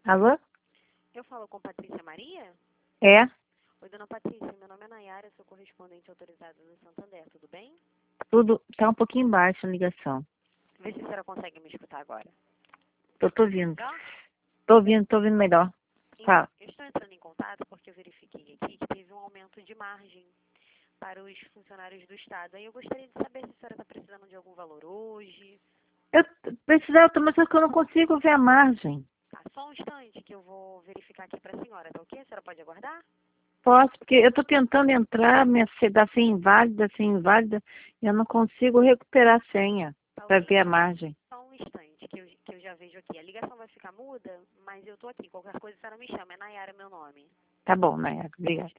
Alô? Eu falo com Patrícia Maria? É? Oi, dona Patrícia, meu nome é Nayara, sou correspondente autorizada do Santander, tudo bem? Tudo tá um pouquinho baixo a ligação. Vê se a senhora consegue me escutar agora. Tô ouvindo. Melhor? Tô ouvindo melhor. Então, Fala. eu estou entrando em contato porque eu verifiquei aqui que teve um aumento de margem para os funcionários do Estado. Aí eu gostaria de saber se a senhora está precisando de algum valor hoje. Eu precisava, mas só que eu não consigo ver a margem. Tá, só um instante que eu vou verificar aqui para a senhora, tá ok? A senhora pode aguardar? Posso, porque eu tô tentando entrar, minha dá senha inválida, e eu não consigo recuperar a senha Tá para ok? ver a margem. Só um instante que eu já vejo aqui. A ligação vai ficar muda, mas eu tô aqui. Qualquer coisa a senhora me chama. É Nayara meu nome. Tá bom, Nayara, obrigada.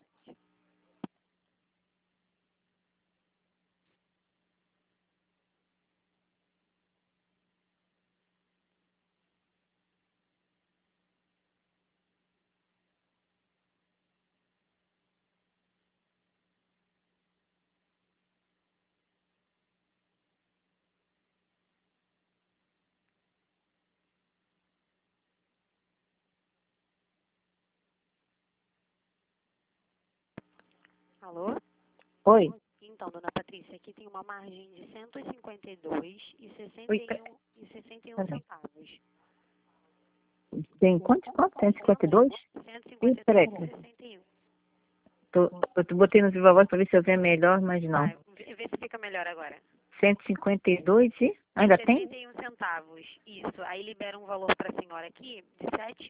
Alô? Oi. Então, dona Patrícia, aqui tem uma margem de 152,61 Oi, e 61 peraí. centavos. Tem quanto? Tem 52? Ih, peraí. 152,61. Eu botei no Viva Voz para ver se eu ver melhor, mas não. Vai, vê se fica melhor agora. 152 e ainda tem? 61 centavos. Isso. Aí libera um valor para a senhora aqui de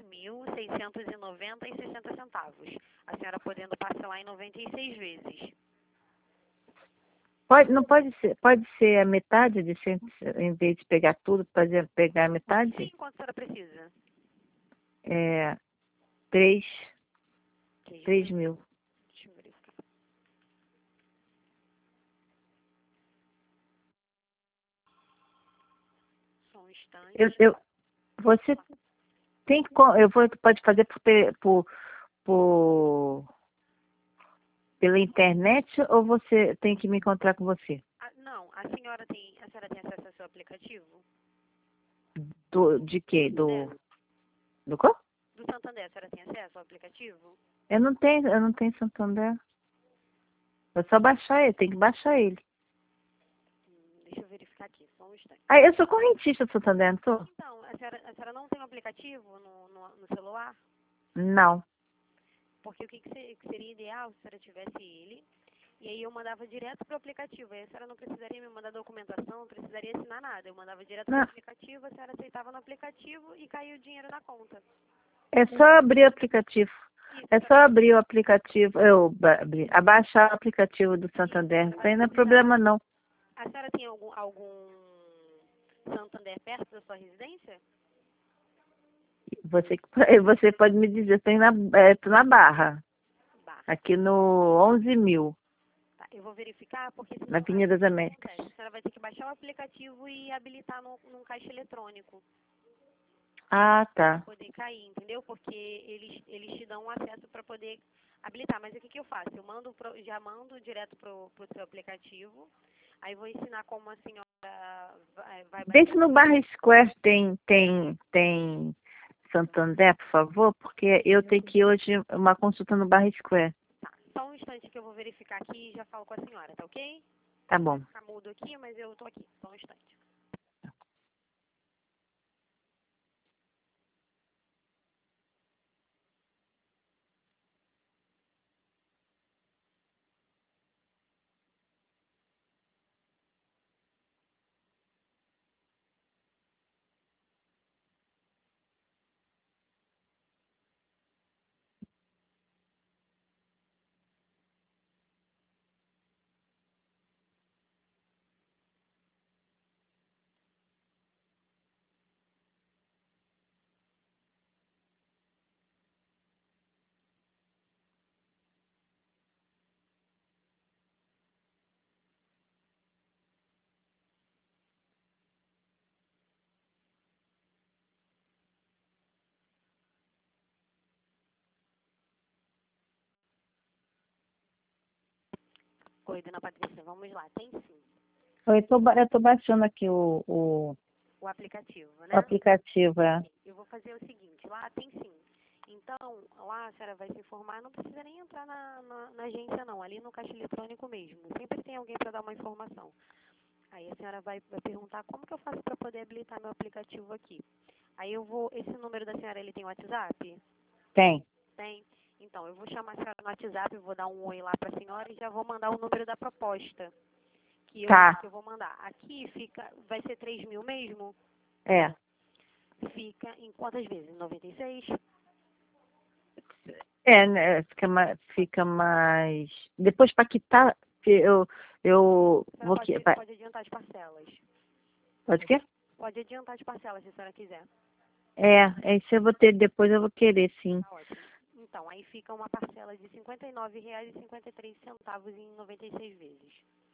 7.690,60 centavos. A senhora podendo parcelar em 96 vezes. Não pode ser a metade de 100, em vez de pegar tudo, pegar a metade? Sim, quanto a senhora precisa? É, 3 3 mil? mil. Deixa eu verificar. Só um instante. Você tem pode fazer por, pela internet ou você tem que me encontrar com você? Não, a senhora tem acesso ao seu aplicativo? De quê? Do qual? Do Santander, a senhora tem acesso ao aplicativo? Eu não tenho Santander. É só baixar ele, tem que baixar ele. Deixa eu verificar aqui, só um instante. Ah, eu sou correntista do Santander, não sou? Então, a senhora não tem um aplicativo no celular? Não. Porque o que seria ideal se a senhora tivesse ele, e aí eu mandava direto para o aplicativo. Aí a senhora não precisaria me mandar documentação, não precisaria assinar nada. Eu mandava direto para o aplicativo, a senhora aceitava no aplicativo e caía o dinheiro na conta. É só abrir o aplicativo. É só abrir o aplicativo, abaixar o aplicativo do Santander. Isso aí não é problema, não. A senhora tem algum Santander perto da sua residência? Você pode me dizer, tô na Barra, aqui no 11.000, Tá, eu vou verificar, porque senão na Avenida das Américas. a senhora vai ter que baixar o aplicativo e habilitar num caixa eletrônico. Ah, tá. Para poder cair, entendeu? Porque eles te dão um acesso para poder habilitar. Mas o que eu faço? Eu já mando direto pro seu aplicativo. Aí vou ensinar como a senhora vai Vê se no Barra Square tem Santander, por favor, porque eu tenho que ir hoje uma consulta no Barra Square. Tá, só um instante que eu vou verificar aqui e já falo com a senhora, tá ok? Tá bom. Vai ficar mudo aqui, mas eu tô aqui. Só um instante. Oi, dona Patrícia, vamos lá. Tem sim. Eu tô baixando aqui O aplicativo, O né? aplicativo, é. Eu vou fazer o seguinte, lá tem sim. Então, lá a senhora vai se informar, não precisa nem entrar na agência não, ali no caixa eletrônico mesmo. Sempre tem alguém para dar uma informação. Aí a senhora vai perguntar como que eu faço para poder habilitar meu aplicativo aqui. Aí eu vou, esse número da senhora, ele tem WhatsApp? Tem. Tem? Então, eu vou chamar a senhora no WhatsApp, vou dar um oi lá para a senhora e já vou mandar o número da proposta que Tá. eu vou mandar. Aqui fica, vai ser 3.000 mesmo? É. Fica em quantas vezes? 96? É, né? Fica mais. Depois para quitar, eu A vou. senhora pode adiantar as parcelas. Pode quê? Pode adiantar as parcelas se a senhora quiser. Isso eu vou ter, depois eu vou querer, sim. Tá ótimo. Então, aí fica uma parcela de R$ 59,53 em 96 vezes.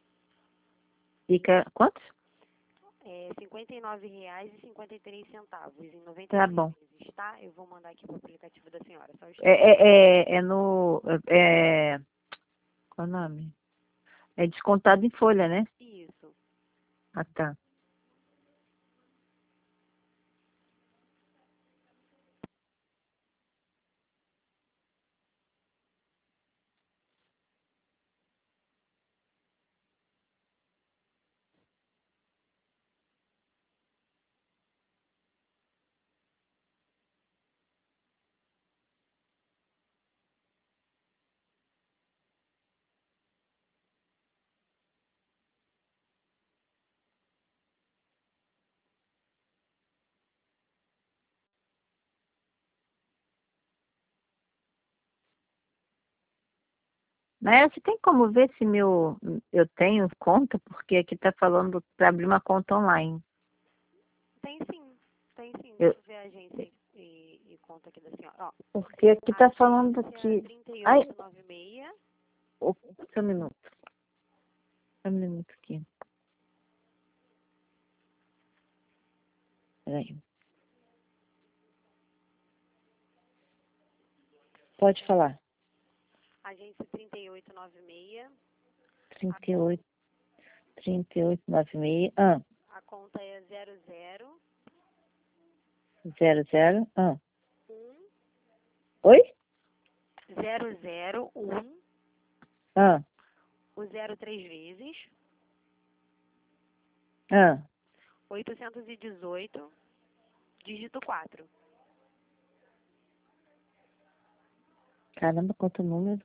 Fica quantos? É R$ 59,53 em 96 Tá bom. vezes, tá? Eu vou mandar aqui pro aplicativo da senhora. Só É no. Qual é o nome? É descontado em folha, né? Isso. Ah, tá. Mas você tem como ver se eu tenho conta? Porque aqui tá falando para abrir uma conta online. Tem sim. Tem sim. Eu, Deixa eu ver a agência e conta aqui da senhora. Ó, porque aqui tá falando agência que. Ai, 3896. só um minuto. Só um minuto aqui. Peraí. Pode falar. Agência 3896. 38, 3896. Ah, A conta é 00 00. Ah. 1 Oi? 001 Ah, o 0 três vezes. ah. 818 dígito 4. Caramba, quanto número.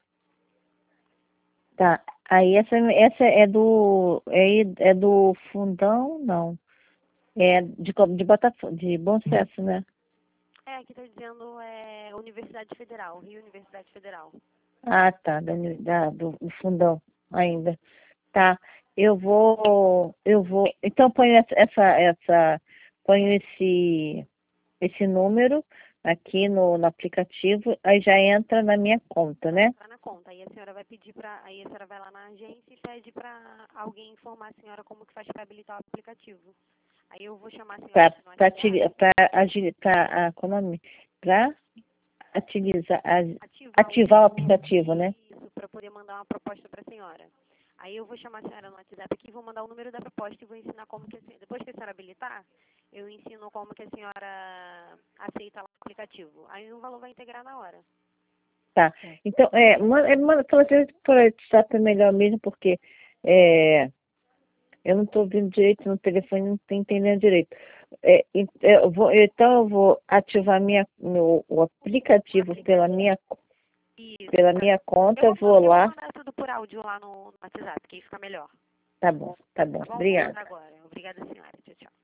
Tá. Aí essa é é do Fundão, não. É de Botafogo, de Bom Sucesso, né? É, aqui tá dizendo Universidade Federal, Rio Universidade Federal. Ah, tá, do Fundão ainda. Tá. Eu vou. Então ponho esse número aqui no aplicativo, aí já entra na minha conta, né? Tá na conta. Aí a senhora vai pedir aí a senhora vai lá na agência e pede para alguém informar a senhora como que faz para habilitar o aplicativo. Aí eu vou chamar a senhora aqui no WhatsApp. Qual é o nome? Para Ativar ativar o aplicativo, né? isso para poder mandar uma proposta para a senhora. Aí eu vou chamar a senhora no WhatsApp aqui, vou mandar o número da proposta e vou ensinar como que depois que a senhora habilitar, eu ensino como que a senhora aceita lá o aplicativo. Aí o valor vai integrar na hora. Tá. Então, manda pelo WhatsApp é melhor mesmo, porque eu não estou ouvindo direito no telefone, não estou entendendo direito. Então eu vou ativar o aplicativo Isso. pela minha conta, eu vou Eu vou lá. mandar tudo por áudio lá no WhatsApp, que aí fica melhor. Tá bom, tá bom. Tá bom? Vou Obrigada. mandar agora. Obrigada, senhora. Tchau, tchau.